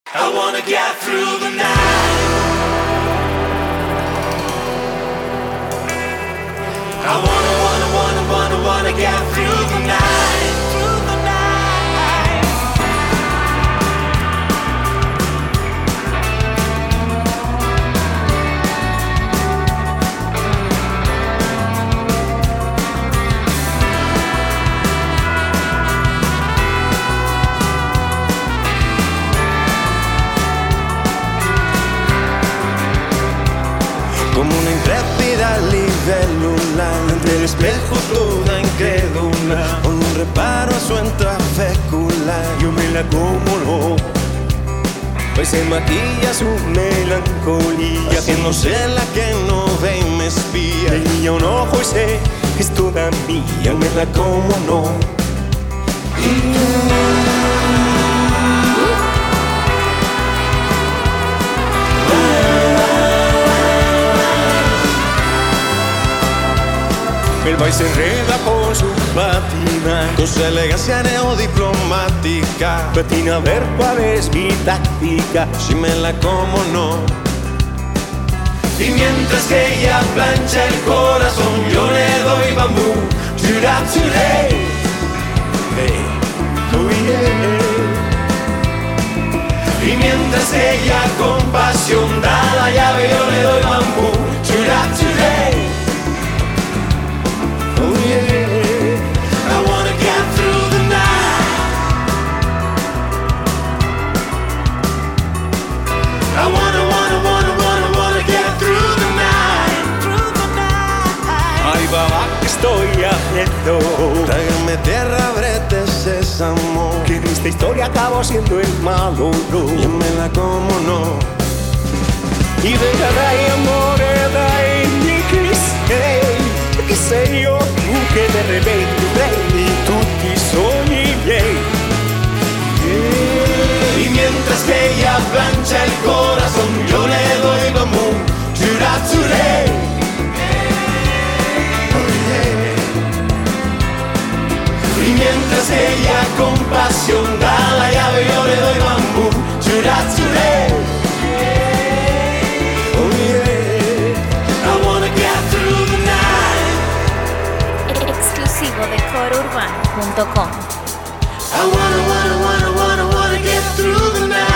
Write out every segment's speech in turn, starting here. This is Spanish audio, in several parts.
I wanna get through the night. I wanna get through the night. Through the night. Como una intrépida libélula, entre el espejo toda incrédula, con un reparo a su intrafécula, yo me la como no. Pues se maquilla su melancolía, haciéndose la que no ve y me espía. Le guiña un ojo y sé que es toda mía, me la como no. El baile se enreda por su patina, con su elegancia neodiplomática. Patina a ver cuál es mi táctica, si me la como no. Y mientras que ella plancha el corazón, yo le doy bambú. Churap churé. Hey, oh yeah. Y mientras ella con pasión da la llave, yo le doy bambú. Churap churé. Oh yeah. I wanna get through the night. I wanna get through the night. Through the night. Ay, baba, que estoy haciendo. Tráigame tierra, brete, sésamo, que en esta historia acabo siendo el malo, no. Yo me la como, no. Y venga, dai amore, dai, mi che sei io, tu che ne rivedi prendi tutti i sogni miei. Y mientras que ella plancha el corazón, yo le doy bambú. Churap churé. Y mientras ella con pasión da la llave, yo le doy bambú. Churap churé. Oh yeah. I wanna get through the night. Exclusivo de corourbano.com. I wanna get through the night.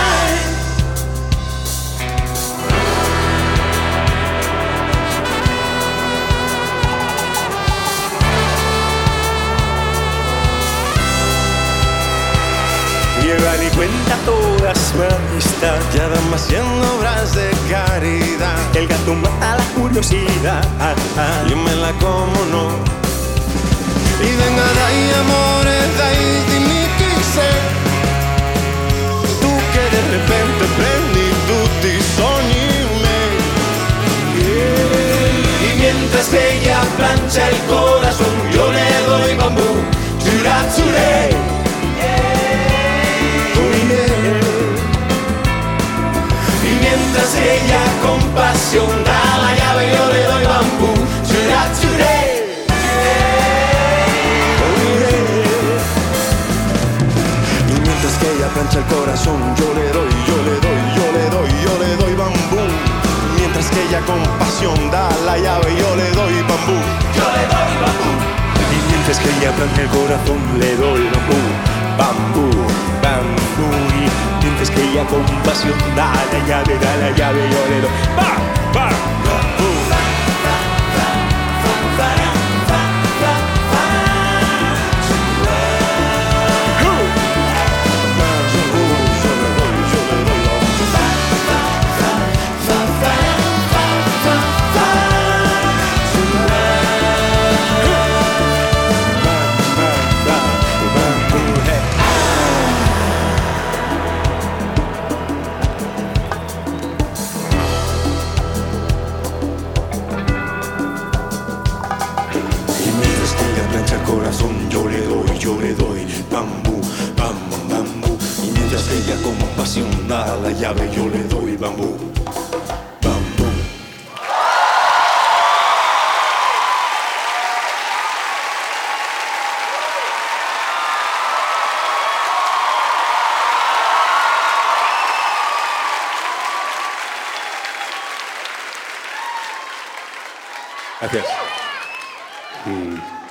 Llevan y cuenta toda su amistad, ya van haciendo obras de caridad. El gato mata la curiosidad, yo me la como, no. Y venga, dai amore, dai, dimmi chi sei. Tu che de repente prendi tutti i sogni miei. Y mientras que ella plancha el corazón, yo le doy bambú. Churap churé. Y mientras ella con pasión da la llave, yo le doy bambú. Churap churé. Y mientras que ella plancha el corazón, yo le doy bambú. Mientras que ella con pasión da la llave, yo le doy bambú. Yo le doy bambú. Y mientras que ella plancha el corazón, le doy bambú. Bambú, bambú. Y mientras que ella con pasión da la llave, yo le doy bambú. Bambú, bambú, bambú. Y mientras ella con pasión da la llave, yo le doy bambú. Bambú. Gracias.